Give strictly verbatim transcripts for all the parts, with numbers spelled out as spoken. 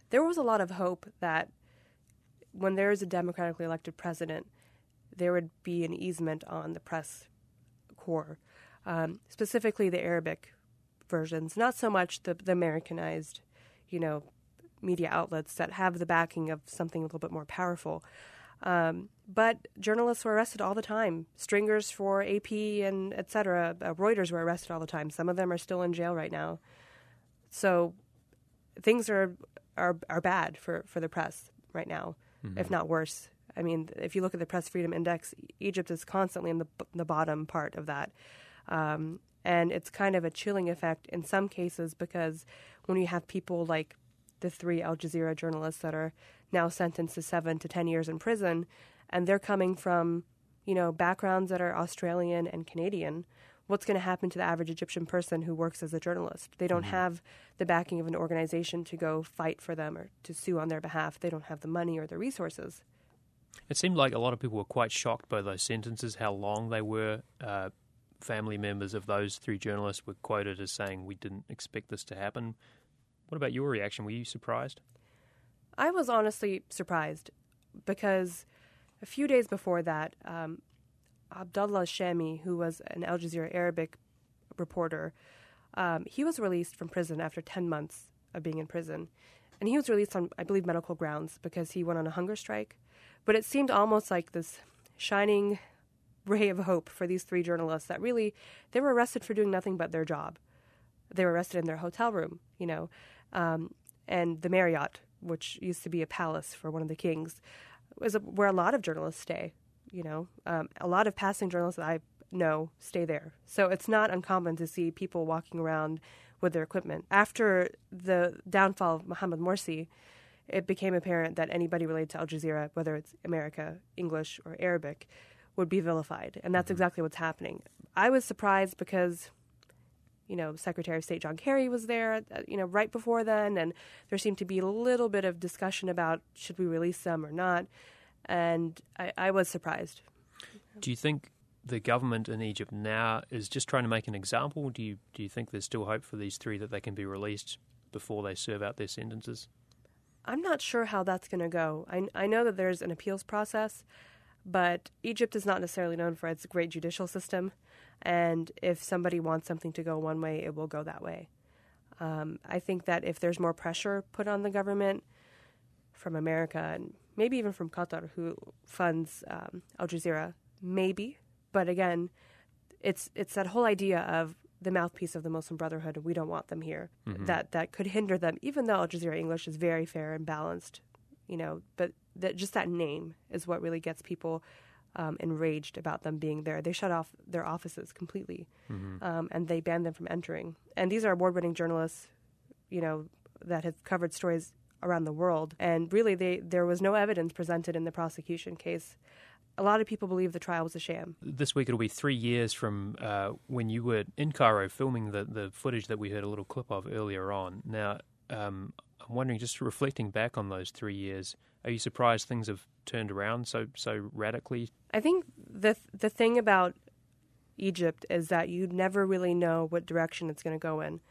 there was a lot of hope that when there is a democratically elected president, there would be an easement on the press corps, um, specifically the Arabic versions, not so much the, the Americanized, you know, media outlets that have the backing of something a little bit more powerful. Um, but journalists were arrested all the time. Stringers for A P and et cetera. Uh, Reuters were arrested all the time. Some of them are still in jail right now. So things are are, are bad for, for the press right now, mm-hmm. if not worse. I mean, if you look at the Press Freedom Index, Egypt is constantly in the the bottom part of that. Um, and it's kind of a chilling effect in some cases because when you have people like the three Al Jazeera journalists that are now sentenced to seven to ten years in prison, and they're coming from, you know, backgrounds that are Australian and Canadian, what's going to happen to the average Egyptian person who works as a journalist? They don't mm-hmm. have the backing of an organization to go fight for them or to sue on their behalf. They don't have the money or the resources. It seemed like a lot of people were quite shocked by those sentences, how long they were. Uh, family members of those three journalists were quoted as saying, "We didn't expect this to happen." What about your reaction? Were you surprised? I was honestly surprised because a few days before that, um, Abdullah Shami, who was an Al Jazeera Arabic reporter, um, he was released from prison after ten months of being in prison. And he was released on, I believe, medical grounds because he went on a hunger strike. But it seemed almost like this shining ray of hope for these three journalists that really, they were arrested for doing nothing but their job. They were arrested in their hotel room, you know, um, and the Marriott, which used to be a palace for one of the kings, was a, where a lot of journalists stay, you know. Um, a lot of passing journalists that I know stay there. So it's not uncommon to see people walking around with their equipment. After the downfall of Mohammed Morsi, it became apparent that anybody related to Al Jazeera, whether it's America, English, or Arabic, would be vilified. And that's exactly what's happening. I was surprised because, you know, Secretary of State John Kerry was there, you know, right before then, and there seemed to be a little bit of discussion about should we release them or not, and I, I was surprised. Do you think the government in Egypt now is just trying to make an example? Do you do you think there's still hope for these three that they can be released before they serve out their sentences? I'm not sure how that's going to go. I, I know that there's an appeals process, but Egypt is not necessarily known for its great judicial system. And if somebody wants something to go one way, it will go that way. Um, I think that if there's more pressure put on the government from America and maybe even from Qatar, who funds um, Al Jazeera, maybe. But again, it's it's that whole idea of the mouthpiece of the Muslim Brotherhood, and we don't want them here. Mm-hmm. That that could hinder them, even though Al Jazeera English is very fair and balanced, you know. But that, just that name is what really gets people Um, enraged about them being there. They shut off their offices completely, mm-hmm. um, and they banned them from entering. And these are award-winning journalists, you know, that have covered stories around the world. And really, they, there was no evidence presented in the prosecution case. A lot of people believe the trial was a sham. This week it'll be three years from uh, when you were in Cairo filming the, the footage that we heard a little clip of earlier on. Now, um, I'm wondering, just reflecting back on those three years, are you surprised things have turned around so so radically? I think the the thing about Egypt is that you never really know what direction it's going to go in.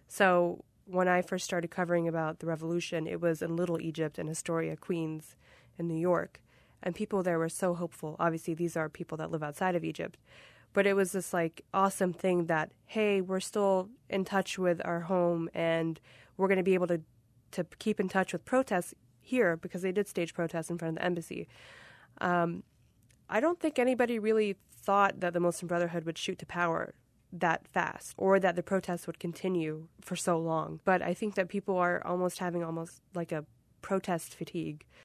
So when I first started covering about the revolution, it was in Little Egypt in Astoria, Queens, in New York. And people there were so hopeful. Obviously, these are people that live outside of Egypt. But it was this, like, awesome thing that, hey, we're still in touch with our home, and we're going to be able to, to keep in touch with protests here, because they did stage protests in front of the embassy. Um, I don't think anybody really thought that the Muslim Brotherhood would shoot to power that fast, or that the protests would continue for so long. But I think that people are almost having almost like a protest fatigue.